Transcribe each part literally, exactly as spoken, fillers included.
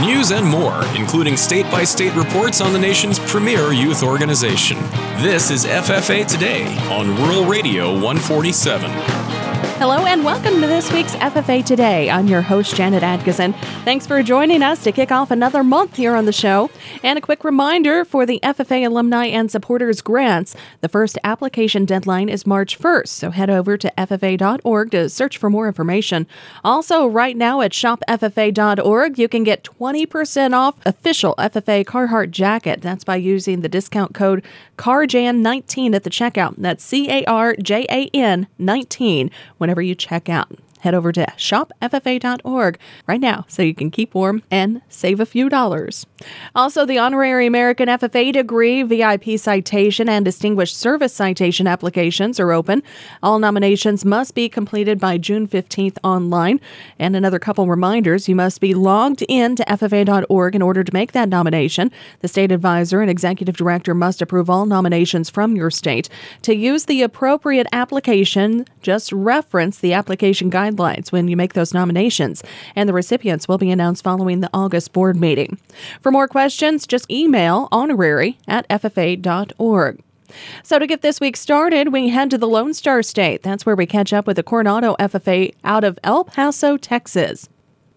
News and more, including state-by-state reports on the nation's premier youth organization. This is F F A Today on Rural Radio one forty-seven. Hello and welcome to this week's F F A Today. I'm your host, Janet Atkinson. Thanks for joining us to kick off another month here on the show. And a quick reminder for the F F A alumni and supporters grants. The first application deadline is March first, so head over to F F A dot org to search for more information. Also, right now at shop F F A dot org, you can get twenty percent off official F F A Carhartt jacket. That's by using the discount code C A R J A N nineteen at the checkout. That's C A R J A N nineteen. Whenever you check out, head over to shop F F A dot org right now so you can keep warm and save a few dollars. Also, the Honorary American F F A degree, V I P citation, and Distinguished Service citation applications are open. All nominations must be completed by June fifteenth online. And another couple reminders, you must be logged in to F F A dot org in order to make that nomination. The state advisor and executive director must approve all nominations from your state. To use the appropriate application, just reference the application guidelines when you make those nominations, and the recipients will be announced following the August board meeting. For more questions, just email honorary at F F A dot org. So to get this week started, we head to the Lone Star State. That's where we catch up with the Coronado F F A out of El Paso, Texas.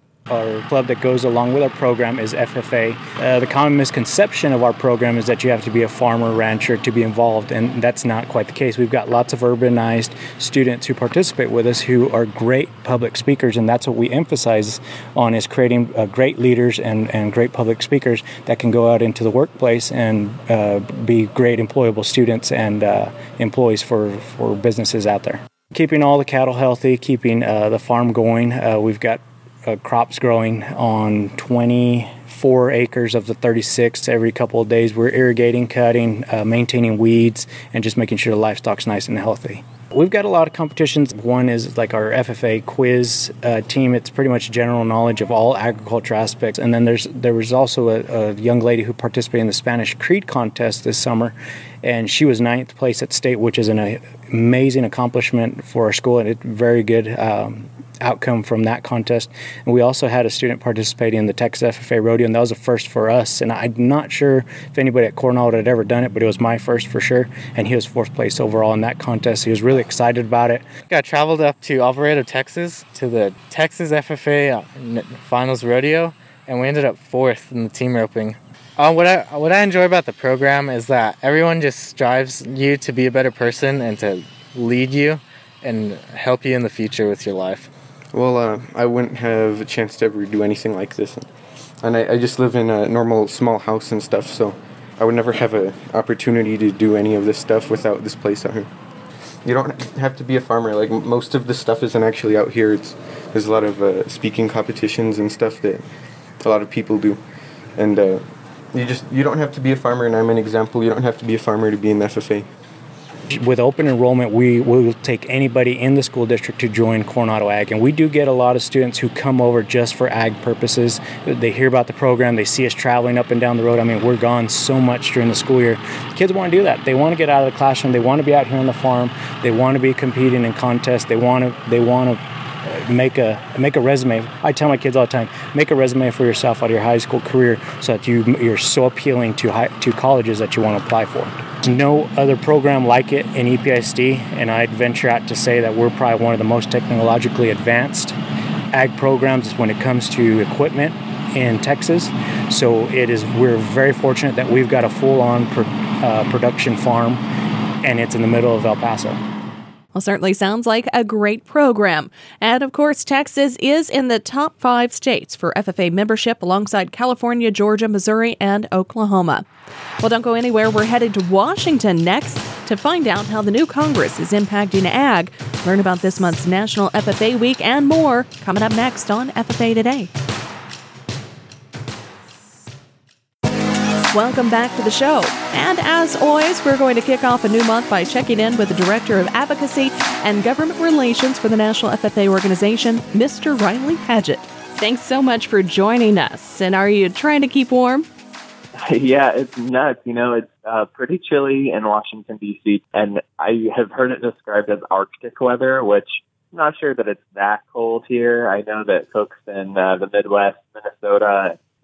Our club that goes along with our program is F F A. Uh, the common misconception of our program is that you have to be a farmer, rancher to be involved, and that's not quite the case. We've got lots of urbanized students who participate with us who are great public speakers, and that's what we emphasize on, is creating uh, great leaders and, and great public speakers that can go out into the workplace and uh, be great employable students and uh, employees for, for businesses out there. Keeping all the cattle healthy, keeping uh, the farm going. Uh, we've got Uh, crops growing on twenty-four acres of the thirty-six. Every couple of days we're irrigating, cutting, uh, maintaining weeds, and just making sure the livestock's nice and healthy. We've got a lot of competitions. One is like our F F A quiz uh, team. It's pretty much general knowledge of all agriculture aspects. And then there's there was also a, a young lady who participated in the Spanish Creed contest this summer, and she was ninth place at state, which is an uh, amazing accomplishment for our school, and it's very good um, outcome from that contest. And we also had a student participating in the Texas F F A Rodeo, and that was a first for us. And I'm not sure if anybody at Coronado had ever done it, but it was my first for sure. And he was fourth place overall in that contest. He was really excited about it. I traveled up to Alvarado, Texas, to the Texas F F A Finals Rodeo, and we ended up fourth in the team roping. Uh, what I what I enjoy about the program is that everyone just strives you to be a better person and to lead you and help you in the future with your life. Well, uh, I wouldn't have a chance to ever do anything like this. And I, I just live in a normal small house and stuff, so I would never have an opportunity to do any of this stuff without this place out here. You don't have to be a farmer. Like, most of the stuff isn't actually out here. It's There's a lot of uh, speaking competitions and stuff that a lot of people do. And uh, you just you don't have to be a farmer, and I'm an example. You don't have to be a farmer to be in the F F A. With open enrollment, we will take anybody in the school district to join Coronado Ag, and we do get a lot of students who come over just for ag purposes. They hear about the program, they see us traveling up and down the road. I mean, we're gone so much during the school year. Kids want to do that. They want to get out of the classroom. They want to be out here on the farm. They want to be competing in contests. They want to. They want to. Make a make a resume. I tell my kids all the time, make a resume for yourself out of your high school career so that you, you're so appealing to high, to colleges that you want to apply for. There's no other program like it in E P I S D, and I'd venture out to say that we're probably one of the most technologically advanced ag programs when it comes to equipment in Texas. So it is. We're very fortunate that we've got a full-on pro, uh, production farm, and it's in the middle of El Paso. Well, certainly sounds like a great program. And of course, Texas is in the top five states for F F A membership alongside California, Georgia, Missouri, and Oklahoma. Well, don't go anywhere. We're headed to Washington next to find out how the new Congress is impacting ag. Learn about this month's National F F A Week and more coming up next on F F A Today. Welcome back to the show. And as always, we're going to kick off a new month by checking in with the Director of Advocacy and Government Relations for the National F F A organization, Mister Riley Paget. Thanks so much for joining us. And are you trying to keep warm? Yeah, it's nuts. You know, it's uh, pretty chilly in Washington, D C, and I have heard it described as Arctic weather, which I'm not sure that it's that cold here. I know that folks in uh, the Midwest, Minnesota,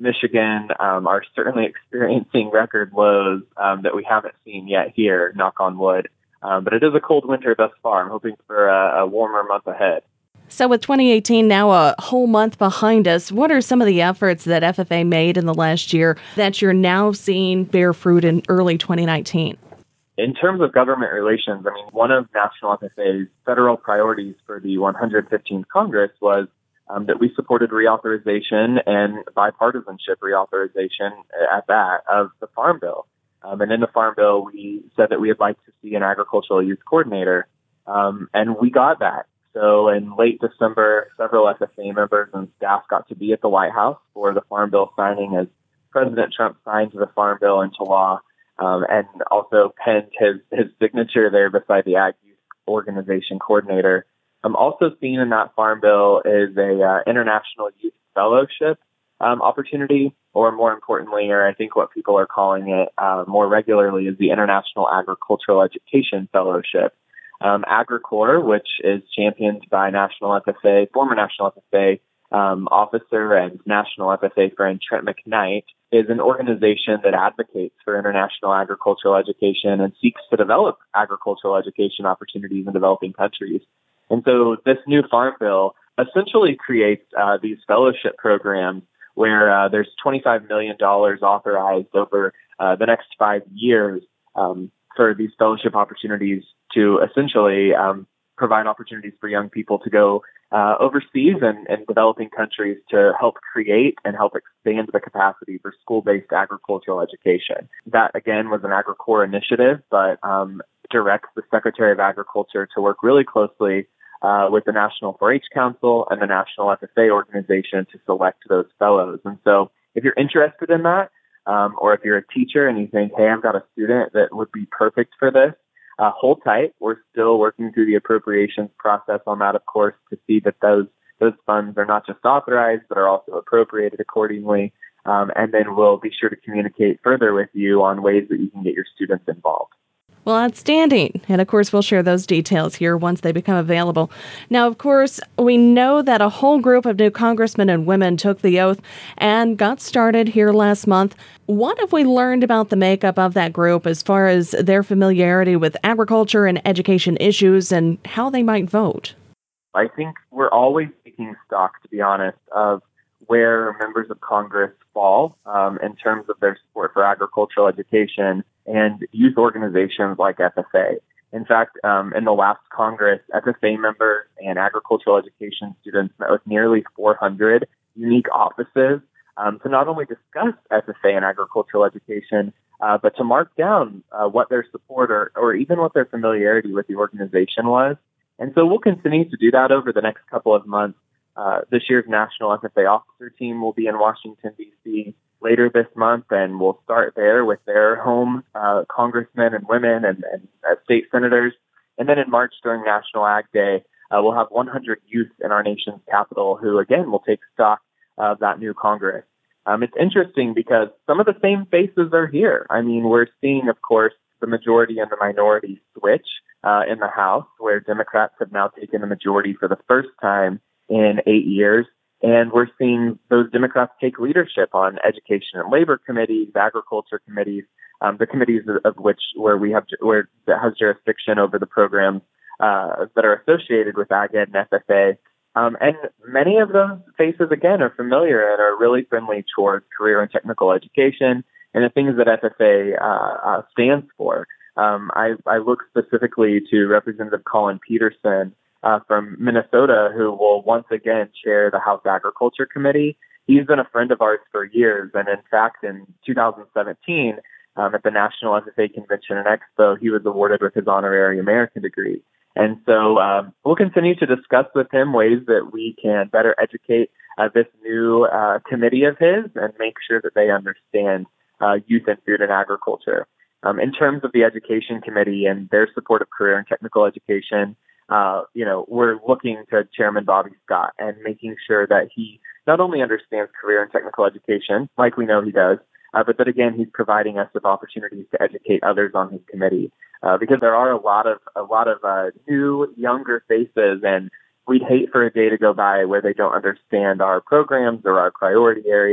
Michigan um, are certainly experiencing record lows um, that we haven't seen yet here, knock on wood. Um, but it is a cold winter thus far. I'm hoping for a, a warmer month ahead. So with twenty eighteen now a whole month behind us, what are some of the efforts that F F A made in the last year that you're now seeing bear fruit in early twenty nineteen? In terms of government relations, I mean, one of National F F A's federal priorities for the one hundred fifteenth Congress was um, that we supported reauthorization and bipartisanship reauthorization at that of the Farm Bill. Um, and in the Farm Bill, we said that we would like to see an agricultural youth coordinator, um, and we got that. So in late December, several F F A members and staff got to be at the White House for the Farm Bill signing as President Trump signed the Farm Bill into law. Um, and also penned his, his signature there beside the Ag Youth Organization coordinator. Um, also seen in that Farm Bill is a uh, international youth fellowship um, opportunity, or more importantly, or I think what people are calling it uh, more regularly, is the International Agricultural Education Fellowship. Um, AgriCorps, which is championed by National F F A, former National F F A um, officer and National F F A friend Trent McKnight, is an organization that advocates for international agricultural education and seeks to develop agricultural education opportunities in developing countries. And so this new Farm Bill essentially creates uh, these fellowship programs where uh, there's twenty-five million dollars authorized over uh, the next five years um, for these fellowship opportunities to essentially um, provide opportunities for young people to go uh, overseas and, and developing countries to help create and help expand the capacity for school-based agricultural education. That, again, was an AgriCorps initiative, but um, directs the Secretary of Agriculture to work really closely uh, with the National four H Council and the National F F A organization to select those fellows. And so if you're interested in that, um, or if you're a teacher and you think, hey, I've got a student that would be perfect for this, Uh, hold tight. We're still working through the appropriations process on that, of course, to see that those those funds are not just authorized, but are also appropriated accordingly. Um, and then we'll be sure to communicate further with you on ways that you can get your students involved. Well, outstanding. And of course, we'll share those details here once they become available. Now, of course, we know that a whole group of new congressmen and women took the oath and got started here last month. What have we learned about the makeup of that group as far as their familiarity with agriculture and education issues and how they might vote? I think we're always taking stock, to be honest, of where members of Congress fall um, in terms of their support for agricultural education and youth organizations like F F A. In fact, um, in the last Congress, F F A members and agricultural education students met with nearly four hundred unique offices um, to not only discuss F F A and agricultural education, uh, but to mark down uh, what their support or, or even what their familiarity with the organization was. And so we'll continue to do that over the next couple of months. Uh, this year's National F F A officer team will be in Washington, D C later this month, and we'll start there with their home uh, congressmen and women and, and uh, state senators. And then in March during National Ag Day, uh, we'll have one hundred youth in our nation's capital who, again, will take stock of that new Congress. Um, it's interesting because some of the same faces are here. I mean, we're seeing, of course, the majority and the minority switch uh, in the House, where Democrats have now taken the majority for the first time in eight years. And we're seeing those Democrats take leadership on education and labor committees, agriculture committees, um, the committees of, of which where we have where that has jurisdiction over the programs uh, that are associated with Ag Ed and F F A. Um, and many of those faces, again, are familiar and are really friendly towards career and technical education and the things that F F A uh, uh, stands for. Um, I, I look specifically to Representative Colin Peterson uh, from Minnesota, who will once again chair the House Agriculture Committee. He's been a friend of ours for years, and in fact, in two thousand seventeen, um, at the National F F A Convention and Expo, he was awarded with his honorary American degree. And so um, we'll continue to discuss with him ways that we can better educate uh, this new uh, committee of his and make sure that they understand uh, youth and food and agriculture. Um, in terms of the Education Committee and their support of career and technical education, uh, you know, we're looking to Chairman Bobby Scott and making sure that he not only understands career and technical education, like we know he does, uh, but that, again, he's providing us with opportunities to educate others on his committee. Uh, because there are a lot of a lot of uh, new, younger faces, and we'd hate for a day to go by where they don't understand our programs or our priority areas.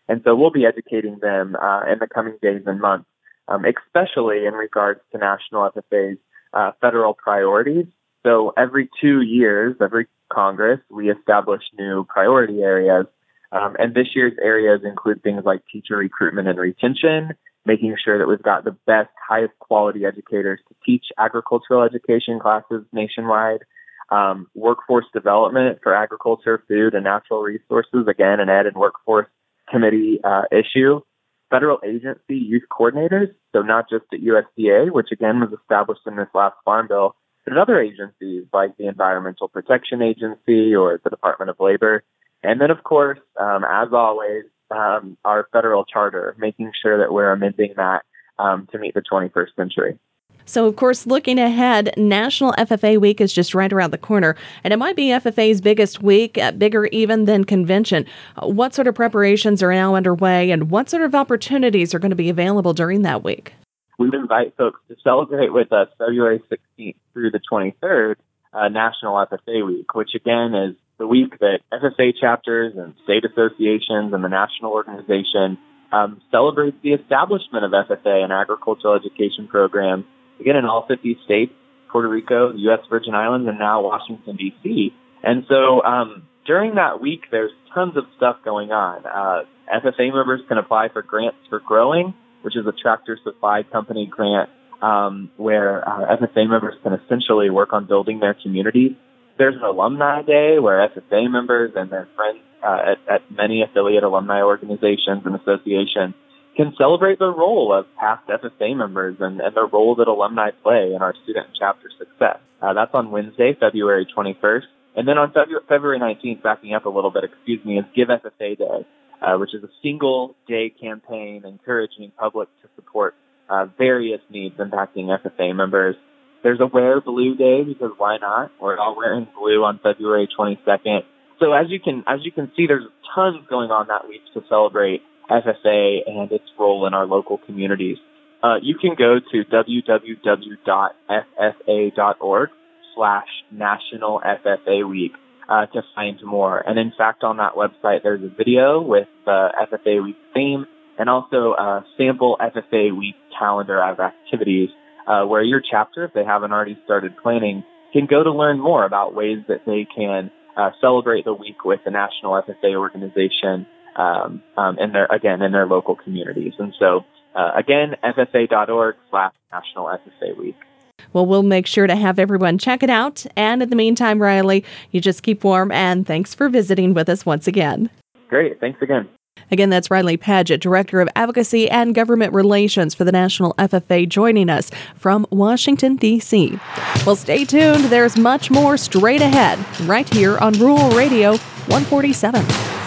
And so we'll be educating them uh, in the coming days and months, um, especially in regards to National F F A's uh, federal priorities. So every two years, every Congress, we establish new priority areas. Um, and this year's areas include things like teacher recruitment and retention, making sure that we've got the best, highest quality educators to teach agricultural education classes nationwide, um, workforce development for agriculture, food, and natural resources, again, an ed and workforce committee uh, issue, federal agency youth coordinators, so not just at U S D A, which again was established in this last Farm Bill, but at other agencies like the Environmental Protection Agency or the Department of Labor. And then, of course, um, as always, um, our federal charter, making sure that we're amending that um, to meet the twenty-first century. So, of course, looking ahead, National F F A Week is just right around the corner, and it might be F F A's biggest week, uh, bigger even than convention. Uh, what sort of preparations are now underway, and what sort of opportunities are going to be available during that week? We invite folks to celebrate with us February sixteenth through the twenty-third, uh, National F F A Week, which again is the week that F F A chapters and state associations and the national organization um, celebrates the establishment of F F A and agricultural education programs, again, in all fifty states, Puerto Rico, the U S Virgin Islands, and now Washington, D C. And so um, during that week, there's tons of stuff going on. Uh, F F A members can apply for grants for growing, which is a tractor supply company grant um, where uh, F F A members can essentially work on building their communities. There's an alumni day where F F A members and their friends uh, at, at many affiliate alumni organizations and associations can celebrate the role of past F F A members and, and the role that alumni play in our student and chapter success. Uh, that's on Wednesday, February twenty-first. And then on February, February nineteenth, backing up a little bit, excuse me, is Give F F A Day, uh, which is a single day campaign encouraging public to support uh, various needs impacting F F A members. There's a Wear Blue Day, because why not? We're all wearing blue on February twenty-second. So as you can as you can see, there's tons going on that week to celebrate F F A and its role in our local communities. Uh, you can go to w w w dot f f a dot org slash National F F A Week uh, to find more. And in fact, on that website, there's a video with the F F A Week theme and also a sample F F A Week calendar of activities uh, where your chapter, if they haven't already started planning, can go to learn more about ways that they can uh, celebrate the week with the National F F A organization Um, um, in their, again, in their local communities. And so, uh, again, f f a dot org slash National F F A Week. Well, we'll make sure to have everyone check it out. And in the meantime, Riley, you just keep warm, and thanks for visiting with us once again. Great. Thanks again. Again, that's Riley Paget, Director of Advocacy and Government Relations for the National F F A, joining us from Washington, D C. Well, stay tuned. There's much more straight ahead right here on Rural Radio one forty-seven.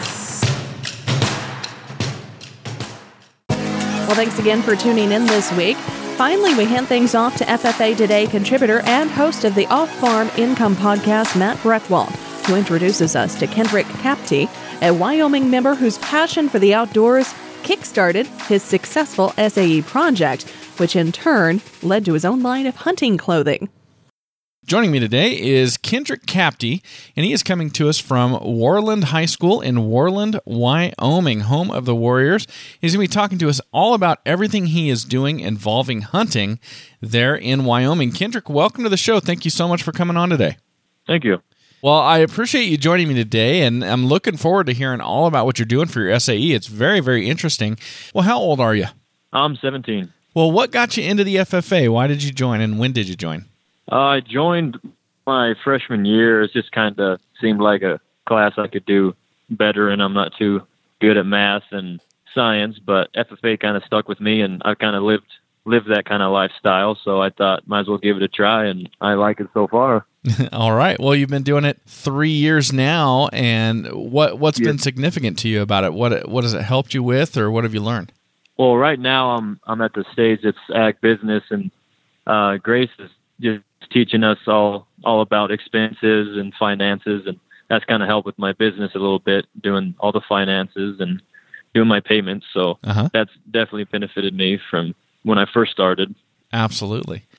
Well, thanks again for tuning in this week. Finally, we hand things off to F F A Today contributor and host of the Off-Farm Income Podcast, Matt Breckwald, who introduces us to Kendrick Kapti, a Wyoming member whose passion for the outdoors kickstarted his successful S A E project, which in turn led to his own line of hunting clothing. Joining me today is Kendrick Kapti, and he is coming to us from Worland High School in Worland, Wyoming, home of the Warriors. He's going to be talking to us all about everything he is doing involving hunting there in Wyoming. Kendrick, welcome to the show. Thank you so much for coming on today. Thank you. Well, I appreciate you joining me today, and I'm looking forward to hearing all about what you're doing for your S A E. It's very, very interesting. Well, how old are you? I'm seventeen. Well, what got you into the F F A? Why did you join, and when did you join? Uh, I joined my freshman year. It just kind of seemed like a class I could do better, and I'm not too good at math and science, but F F A kind of stuck with me, and I kind of lived lived that kind of lifestyle, so I thought might as well give it a try, and I like it so far. All right. Well, you've been doing it three years now, and what, what's Yeah. been significant to you about it? What what has it helped you with, or what have you learned? Well, right now I'm I'm at the stage it's ag business, and uh, Grace is just teaching us all all about expenses and finances, and that's kind of helped with my business a little bit, doing all the finances and doing my payments. So Uh-huh. that's definitely benefited me from when I first started. Absolutely.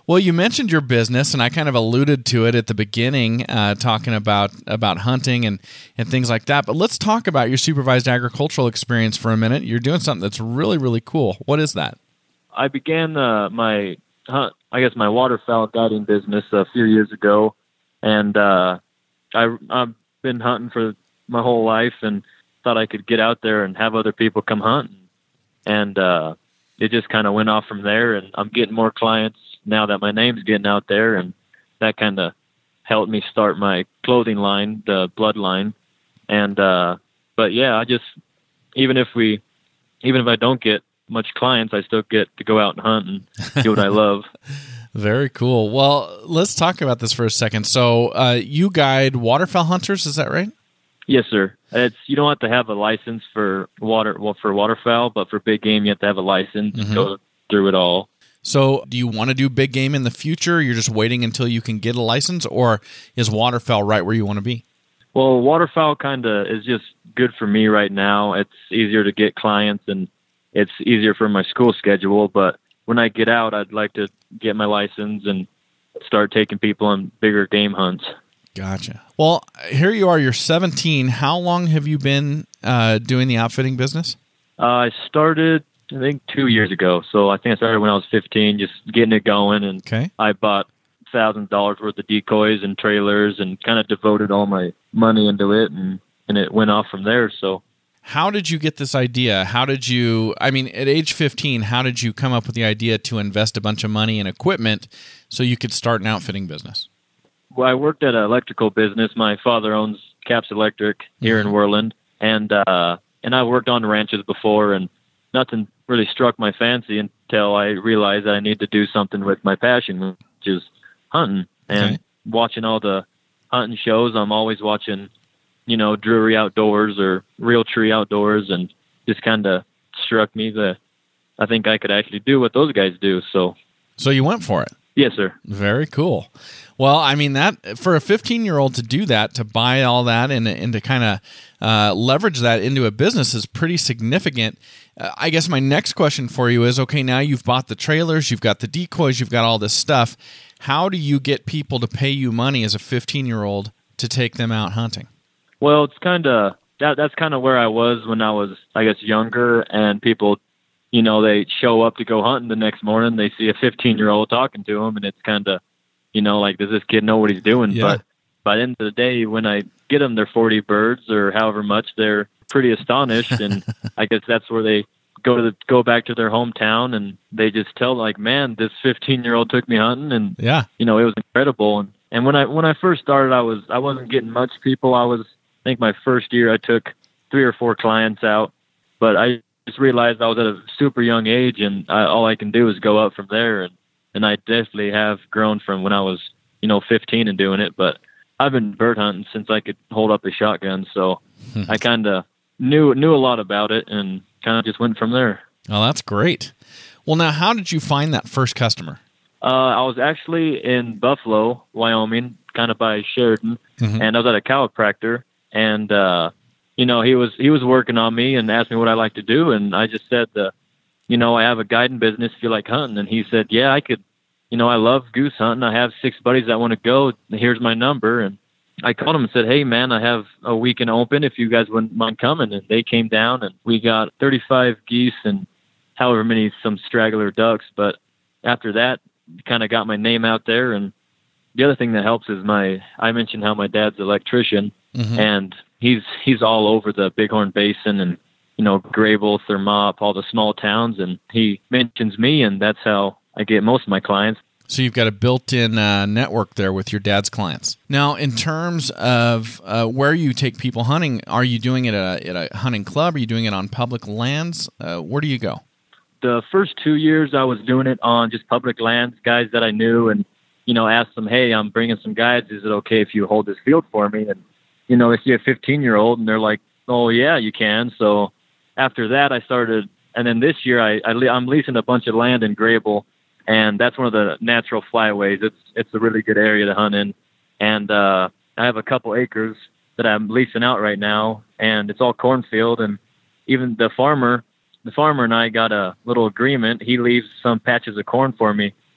Well, you mentioned your business, and I kind of alluded to it at the beginning, uh, talking about, about hunting and, and things like that. But let's talk about your supervised agricultural experience for a minute. You're doing something that's really, really cool. What is that? I began uh, my hunt, I guess my waterfowl guiding business a few years ago, and uh, I, I've been hunting for my whole life and thought I could get out there and have other people come hunting. And uh, it just kind of went off from there, and I'm getting more clients now that my name's getting out there, and that kind of helped me start my clothing line, the Bloodline. And uh, but yeah, I just even if we, even if I don't get much clients, I still get to go out and hunt and do what I love. Very cool. Well, let's talk about this for a second. So uh, you guide waterfowl hunters, is that right? Yes, sir. It's you don't have to have a license for water well for waterfowl, but for big game you have to have a license Mm-hmm. to go through it all. So do you want to do big game in the future? You're just waiting until you can get a license, or is waterfowl right where you want to be? Well, waterfowl kind of is just good for me right now. It's easier to get clients and it's easier for my school schedule. But when I get out, I'd like to get my license and start taking people on bigger game hunts. Gotcha. Well, here you are. You're seventeen. How long have you been uh, doing the outfitting business? Uh, I started, I think, two years ago. So I think I started when I was fifteen, just getting it going. And Okay. I bought one thousand dollars worth of decoys and trailers and kind of devoted all my money into it. And, and it went off from there. So How did you get this idea? How did you, I mean, at age fifteen, how did you come up with the idea to invest a bunch of money in equipment so you could start an outfitting business? Well, I worked at an electrical business. My father owns Caps Electric here in Worland, and uh, and I worked on ranches before, and nothing really struck my fancy until I realized that I need to do something with my passion, which is hunting. And Okay. watching all the hunting shows, I'm always watching, you know, Drury Outdoors or Real Tree Outdoors, and just kind of struck me that I think I could actually do what those guys do. So, So you went for it. yes, sir. Very cool. Well, I mean, that for a fifteen-year-old to do that, to buy all that and, and to kind of uh, leverage that into a business is pretty significant. Uh, I guess my next question for you is, okay, now you've bought the trailers, you've got the decoys, you've got all this stuff. How do you get people to pay you money as a fifteen-year-old to take them out hunting? Well, it's kind of that. That's kind of where I was when I was, I guess, younger. And people, you know, they show up to go hunting the next morning. They see a fifteen-year-old talking to them, and it's kind of, you know, like, does this kid know what he's doing? Yeah. But by the end of the day, when I get them their forty birds or however much, they're pretty astonished, and I guess that's where they go to the, go back to their hometown, and they just tell, like, man, this fifteen-year-old took me hunting, and Yeah. you know, it was incredible. And and when I when I first started, I was I wasn't getting much people. I was I think my first year I took three or four clients out, but I just realized I was at a super young age, and I, all I can do is go up from there. And, and I definitely have grown from when I was, you know, fifteen and doing it. But I've been bird hunting since I could hold up a shotgun, so I kind of knew knew a lot about it, and kind of just went from there. Oh, that's great. Well, now, how did you find that first customer? Uh, I was actually in Buffalo, Wyoming, kind of by Sheridan, Mhm. and I was at a chiropractor, and uh, you know, he was he was working on me and asked me what I like to do, and I just said, uh, you know, I have a guiding business if you like hunting, and he said, yeah, I could, you know, I love goose hunting. I have six buddies that want to go. Here's my number, and I called him and said, hey man, I have a weekend open if you guys wouldn't mind coming, and they came down, and we got thirty-five geese and however many some straggler ducks, but after that, kind of got my name out there. And the other thing that helps is my, I mentioned how my dad's an electrician, Mhm. and he's, he's all over the Bighorn Basin and, you know, Grable, Thermop, all the small towns. And he mentions me, and that's how I get most of my clients. So you've got a built-in uh, network there with your dad's clients. Now, in terms of uh, where you take people hunting, are you doing it at a, at a hunting club? Are you doing it on public lands? Uh, where do you go? The first two years I was doing it on just public lands, guys that I knew, and, you know, asked them, hey, I'm bringing some guides. Is it okay if you hold this field for me? And, you know, they see a fifteen-year-old, and they're like, oh, yeah, you can. So after that, I started, and then this year I, I, I'm leasing a bunch of land in Grable, and that's one of the natural flyways. It's it's a really good area to hunt in. And uh, I have a couple acres that I'm leasing out right now, and it's all cornfield. And even the farmer, the farmer and I got a little agreement. He leaves some patches of corn for me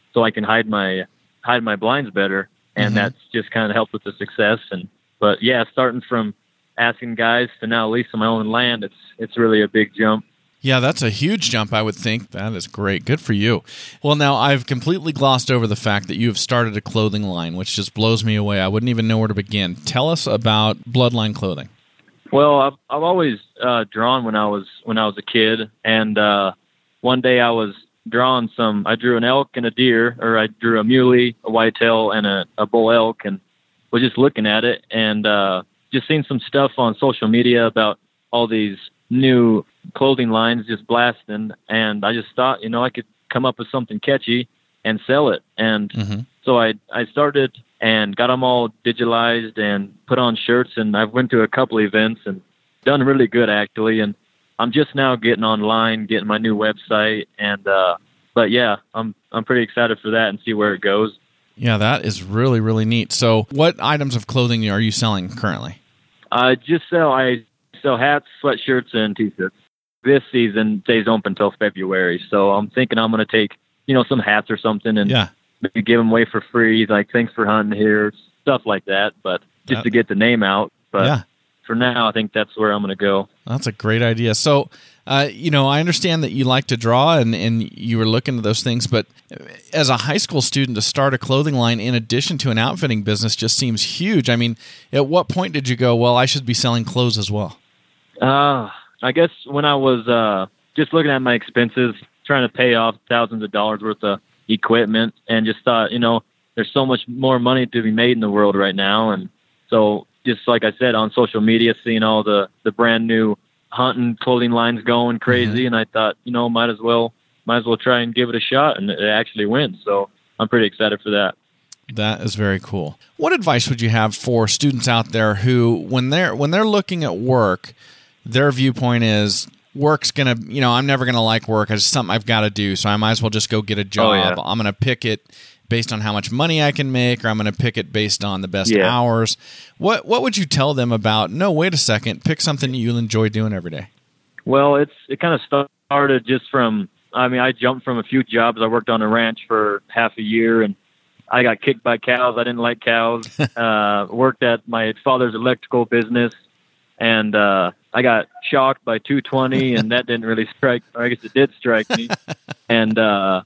so I can hide my hide my blinds better, and Mm-hmm. that's just kind of helped with the success. And but yeah, starting from asking guys to now leasing my own land, it's it's really a big jump. Yeah, that's a huge jump, I would think. That is great. Good for you. Well, now, I've completely glossed over the fact that you have started a clothing line, which just blows me away. I wouldn't even know where to begin. Tell us about Bloodline Clothing. Well, I've, I've always uh, drawn when I was when I was a kid, and uh, one day I was drawing some. I drew an elk and a deer, or I drew a muley, a whitetail, and a, a bull elk, and was just looking at it and uh, just seeing some stuff on social media about all these new clothing lines just blasting, and I just thought, you know, I could come up with something catchy and sell it. And Mm-hmm. so I I started and got them all digitalized and put on shirts, and I've went to a couple events and done really good actually. And I'm just now getting online, getting my new website, and uh, but yeah, I'm I'm pretty excited for that and see where it goes. Yeah, that is really, really neat. So what items of clothing are you selling currently? I just sell I sell hats, sweatshirts, and t-shirts. This season stays open until February, so I'm thinking I'm going to take, you know, some hats or something and Yeah. maybe give them away for free, like thanks for hunting here, stuff like that, but just That- to get the name out. But Yeah. for now, I think that's where I'm going to go. That's a great idea. So, uh, you know, I understand that you like to draw and, and you were looking at those things, but as a high school student to start a clothing line in addition to an outfitting business just seems huge. I mean, at what point did you go, well, I should be selling clothes as well? Uh, I guess when I was uh, just looking at my expenses, trying to pay off thousands of dollars worth of equipment, and just thought, you know, there's so much more money to be made in the world right now. And so just like I said, on social media, seeing all the, the brand new hunting clothing lines going crazy, and I thought, you know, might as well might as well try and give it a shot, and it actually went. So I'm pretty excited for that. That is very cool. What advice would you have for students out there who, when they're when they're looking at work, their viewpoint is work's gonna, you know, I'm never gonna like work. It's something I've got to do, so I might as well just go get a job. Oh, yeah. I'm gonna pick it based on how much money I can make, or I'm gonna pick it based on the best Yeah. hours. What what would you tell them about? No, wait a second. Pick something you'll enjoy doing every day. Well, it's it kind of started just from, I mean, I jumped from a few jobs. I worked on a ranch for half a year, and I got kicked by cows. I didn't like cows. uh, worked at my father's electrical business, and uh, I got shocked by two twenty, and that didn't really strike, or I guess it did strike me. And uh,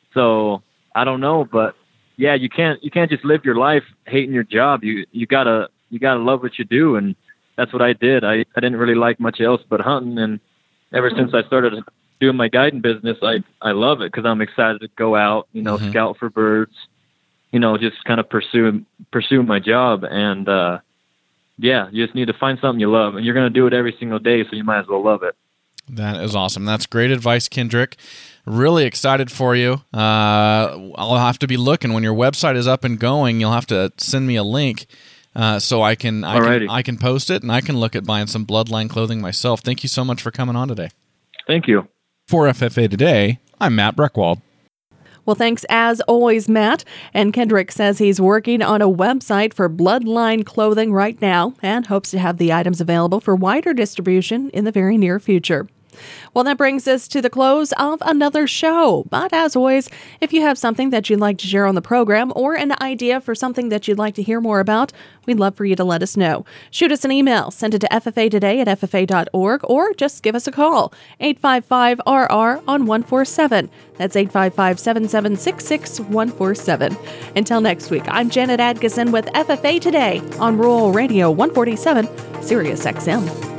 so I don't know, but yeah, you can't you can't just live your life hating your job. You you gotta you gotta love what you do, and that's what I did. I, I didn't really like much else but hunting, and ever since I started doing my guiding business, I I love it because I'm excited to go out, you know, Mhm. scout for birds, you know, just kind of pursue pursue my job. And uh, yeah, you just need to find something you love, and you're going to do it every single day, so you might as well love it. That is awesome. That's great advice, Kendrick. Really excited for you. Uh, I'll have to be looking when your website is up and going. You'll have to send me a link uh, so I can I, Alrighty. can I can post it, and I can look at buying some Bloodline clothing myself. Thank you so much for coming on today. Thank you. For F F A Today, I'm Matt Breckwald. Well, thanks as always, Matt. And Kendrick says he's working on a website for Bloodline clothing right now and hopes to have the items available for wider distribution in the very near future. Well, that brings us to the close of another show. But as always, if you have something that you'd like to share on the program or an idea for something that you'd like to hear more about, we'd love for you to let us know. Shoot us an email, send it to f f a today at f f a dot org, or just give us a call, eight five five R R on one four seven. That's eight five five, seven seven six, six one four seven. Until next week, I'm Janet Adkison with F F A Today on Rural Radio one forty-seven, Sirius X M.